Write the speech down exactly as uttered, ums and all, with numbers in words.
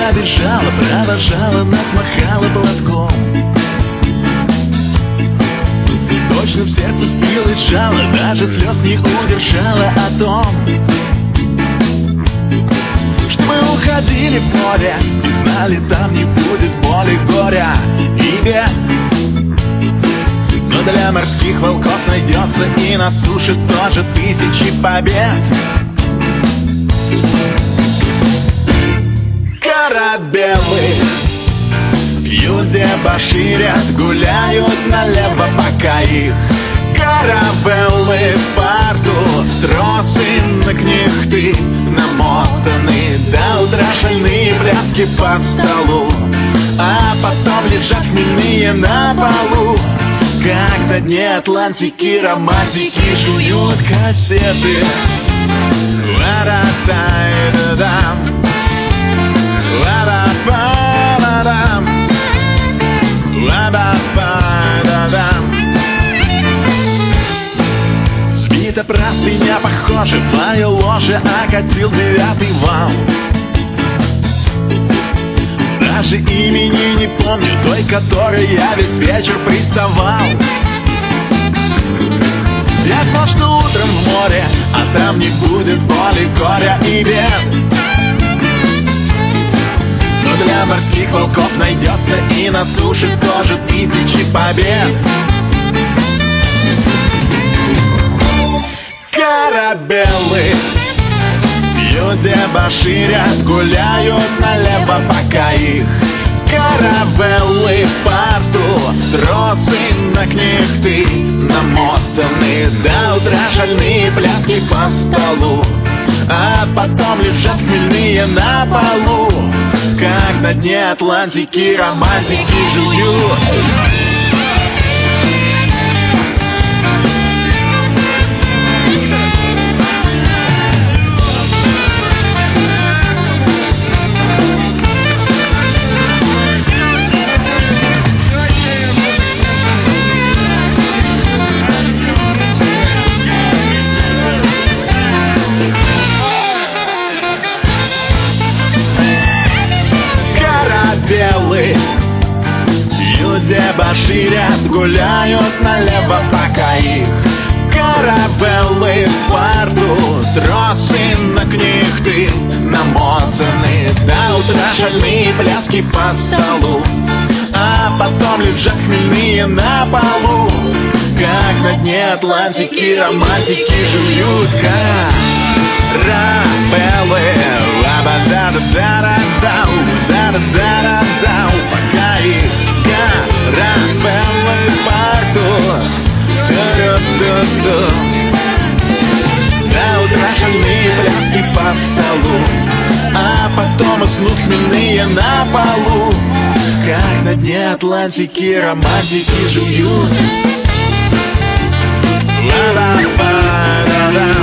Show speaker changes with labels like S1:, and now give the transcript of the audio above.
S1: она бежала, провожала нас, махала платком. Точно в сердце впилась жало, даже слез не удержала о том, что мы уходили в море и знали, там не будет боли, горя и бед. Но для морских волков найдется и на суше тоже тысячи побед. Корабелы пьют, дебоширят, гуляют налево, пока их каравеллы в порту, тросы на книхты намотаны, до утра шальные пляски под столу, а потом лежат хмельные на полу. Как на дне Атлантики романтики жуют кассеты. Ла-да-да-да-дам, ла-да-ба-да-дам, ла-да-ба-да-дам. Сбита простыня, похоже, в мое ложе окатил девятый вал. Даже имени не помню той, которой я весь вечер приставал. Я знал, что утром в море, а там не будет боли, горя и бед. Но для морских волков найдется и на суше тоже тысячи побед. Корабелы пьют, дебоширят, гуляют налево, пока их каравеллы в порту, тросы на книхты намотаны, до утра шальные пляски по столу, а потом лежат хмельные на полу. Как на дне Атлантики романтики жуют. Дебоширят, гуляют налево, пока их каравеллы в порту, тросы на книхты намотаны, до утра шальные пляски по столу, а потом лежат хмельные на полу. Как на дне Атлантики романтики жуют каравеллы. Ла-ба-да-да-да-да-дау, да-да-да-да-дау, пока их каравеллы в порту, ту-ру-ту-ту, до утра шальные пляски по столу, а потом уснут хмельные на полу. Как на дне Атлантики романтики жуют. Ла-ба-ба-да-да.